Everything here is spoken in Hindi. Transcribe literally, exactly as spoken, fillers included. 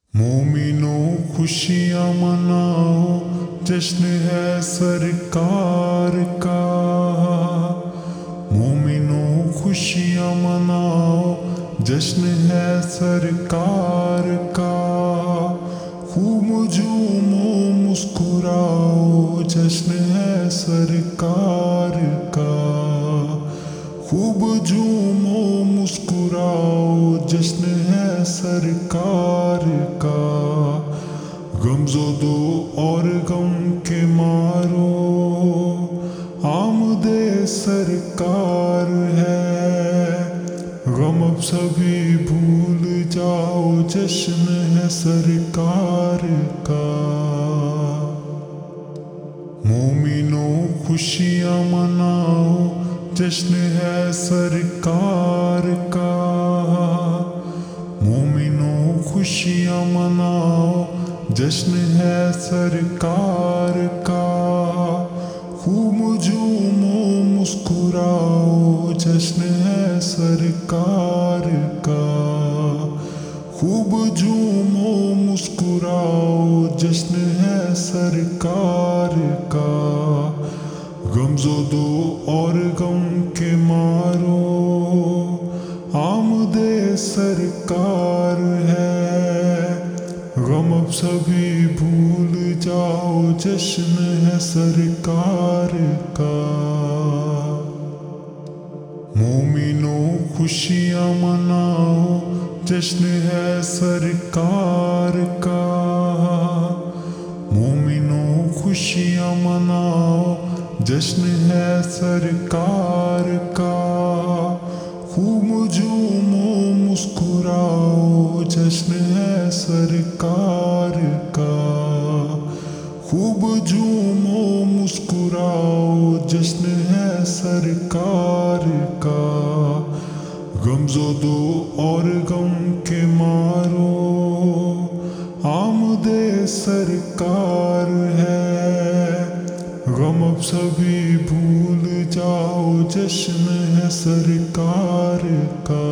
मोमिनो खुशियाँ मनाओ, जश्न है सरकार का। मोमिनो खुशियाँ मनाओ, जश्न है सरकार का। खूब झूमो मुस्कुराओ, जश्न है सरकार का। खूब झूमो मुस्कुराओ, जश्न है सरकार का। गमजो दो और गम के मारो, आमदे सरकार है। गम अब सभी भूल जाओ, जश्न है सरकार का। मोमिनो खुशियाँ मनाओ, जश्न है सरकार का। मोमिनो खुशियाँ मनाओ, जश्न है सरकार का। खूब झूमो मुस्कुराओ, जश्न है सरकार का। खूब झूमो मुस्कुराओ, जश्न है सरकार का। गमजो दो और गम के मारो, आमदे सरकार है। गम अब सभी भूल जाओ, जश्न है सरकार का। मोमिनो खुशियाँ मनाओ, जश्न है सरकार का। मोमिनो खुशियाँ मनाओ, जश्न है सरकार का। खूब झूमो मुस्कुराओ, जश्न है सरकार का। खूब झूमो मुस्कुराओ, जश्न है सरकार का। गमजो दो और गम के मारो, आमदे सरकार है। गम अब सभी भूल जाओ, जश्न है सरकार का।